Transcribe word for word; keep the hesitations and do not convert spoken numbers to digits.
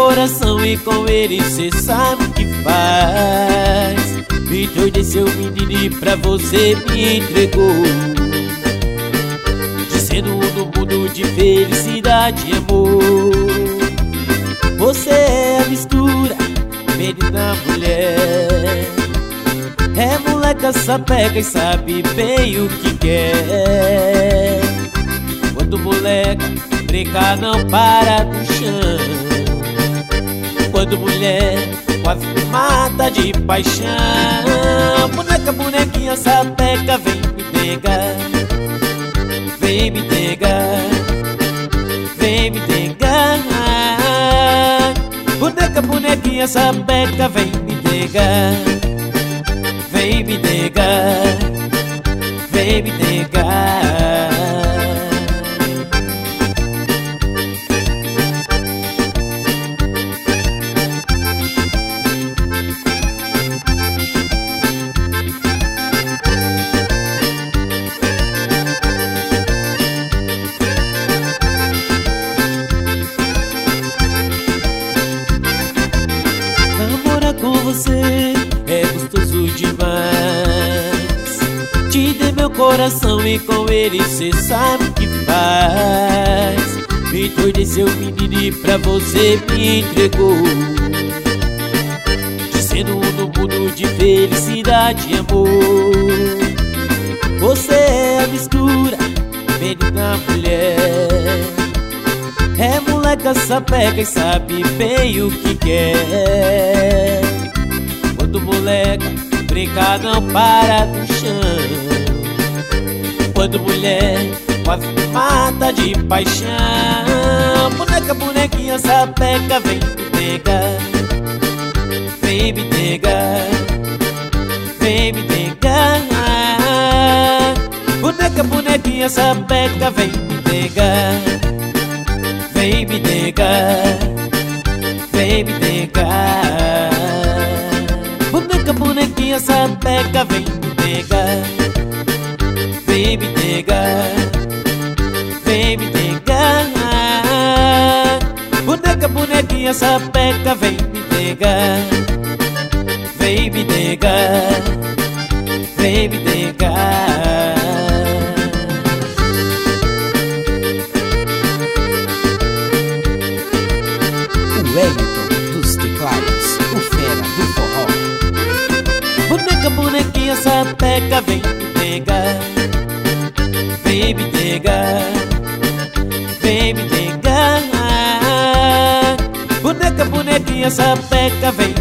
coração e com ele cê sabe o que faz. Me doide seu menino e pra você me entregou, dizendo no mundo de felicidade e amor. Você é a mistura, menina, mulher. É moleca sapeca e sabe bem o que quer. Quando moleca brinca não para no chão. Quando mulher quase mata de paixão. Boneca, bonequinha sapeca, vem me pegar, vem me pegar, vem me pegar. Boneca, bonequinha sapeca, vem me pegar, vem me pegar, vem me pegar. Com você é gostoso demais. Te dei meu coração e com ele cê sabe o que faz. Me doide seu menino e pra você me entregou, dizendo no mundo de felicidade e amor. Você é a mistura, menina, mulher. É moleca sapeca e sabe bem o que quer. Quando moleca brinca não para no chão. Quando mulher quase mata de paixão. Boneca, bonequinha sapeca, vem me pegar, vem me pegar, vem me pegar. Boneca, bonequinha sapeca, vem me pegar, vem me pegar, vem me pegar. Boneca, bonequinha sapeca, vem me pegar, vem me pegar, vem me pegar. Boneca, bonequinha sapeca, vem me pegar, vem me pegar, vem me pegar. O Wellington dos teclados, o fera do forró. Boneca, bonequinha sapeca, vem me pegar, vem me pegar, vem me pegar. Boneca, bonequinha sapeca, vem